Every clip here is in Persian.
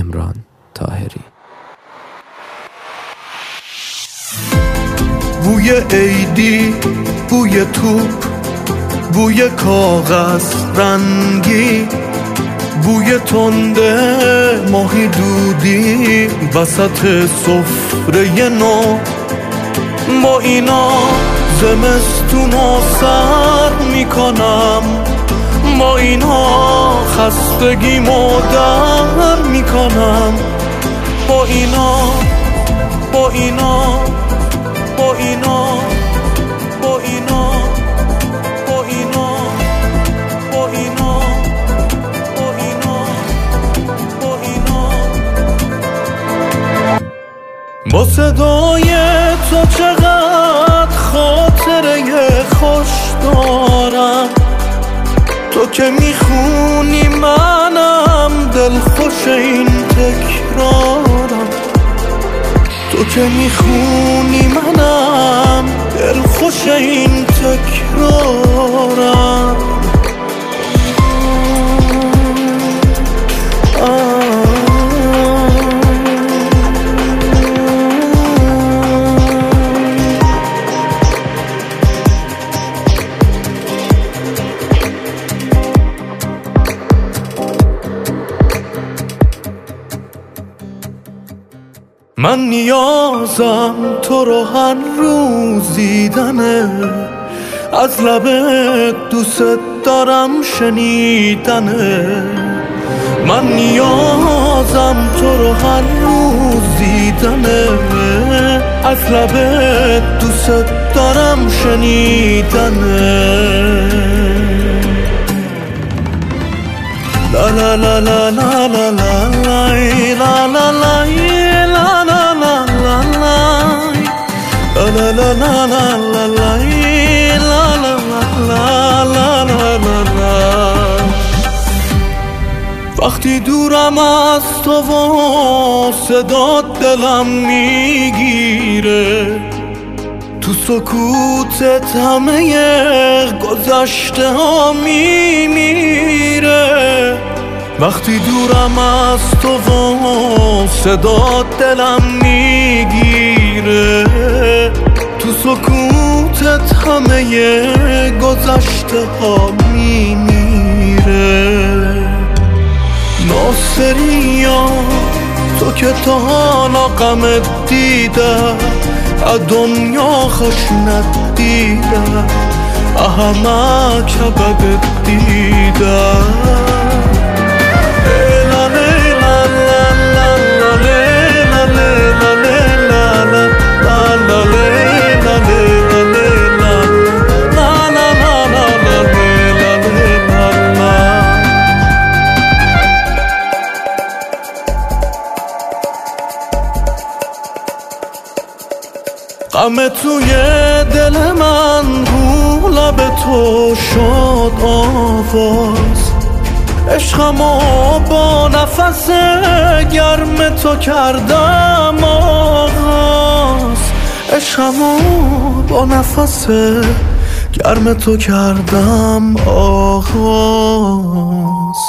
کامران طاهری. بوی عیدی، بوی توپ، بوی کاغذ رنگی، بوی تنده ماهی دودی وسط سفره نو. با اینا زمستونو سر میکنم، با اینا خستگیمو در میکنم، با اینا با اینا با اینا با اینا با اینا با اینا با اینا با اینا. با صدای تو چقدر خاطره خوش دارم، تو که میخونی منم دلخوش این تکرارم، تو که میخونی منم دلخوش این تکرارم. من نیازم تو رو هر روز دیدنه، از لبت دوست دارم شنیدنه. من نیازم تو رو هر روز دیدنه، از لبت دوست دارم شنیدنه. لا لا لا لا لا لا لا لا لا لا la la la la la la la la la. وقتی دورم از تو و صدات دلم میگیره، تو سکوتت همه گذشته ها میمیره. وقتی دورم از تو و صدات دلم میگیره، تو سکوتت همه گذشته ها میمیره. ناصریا تو که تا حالا غمت دیده، از دنیا خوش ندیده، همه کبدت دیده. غم توی دل من رو لب تو شد آواز، عشقمو با نفس گرم تو کردم آغاز، عشقمو با نفس گرم تو کردم آغاز.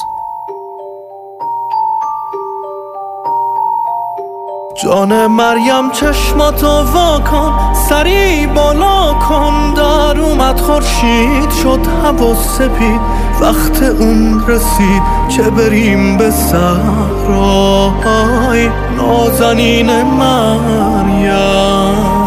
جان مریم چشماتو وا کن، سری بالا کن، در اومد خورشید شد هوا سپید، وقت اون رسید که بریم به صحرای نازنین مریم.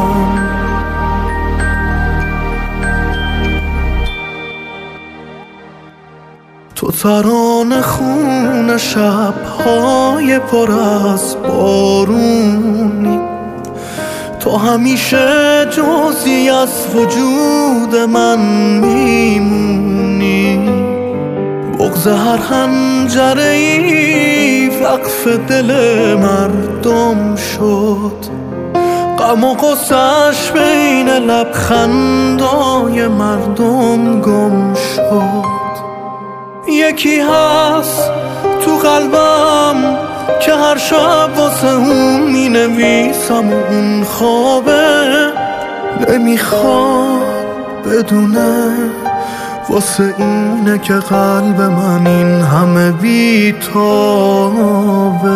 تو ترانه خون شب‌های پر از بارونی، تو همیشه جزئی از وجود من میمونی. بغض هر حنجره‌ای وقف دل مردم شد، غم و غصه‌اش بین لبخندای مردم گم شد. یکی هست تو قلبم که هر شب واسه اون می نویسم و اون خوابه نمیخواد بدونه، واسه اینه که قلب من این همه بی‌تابه.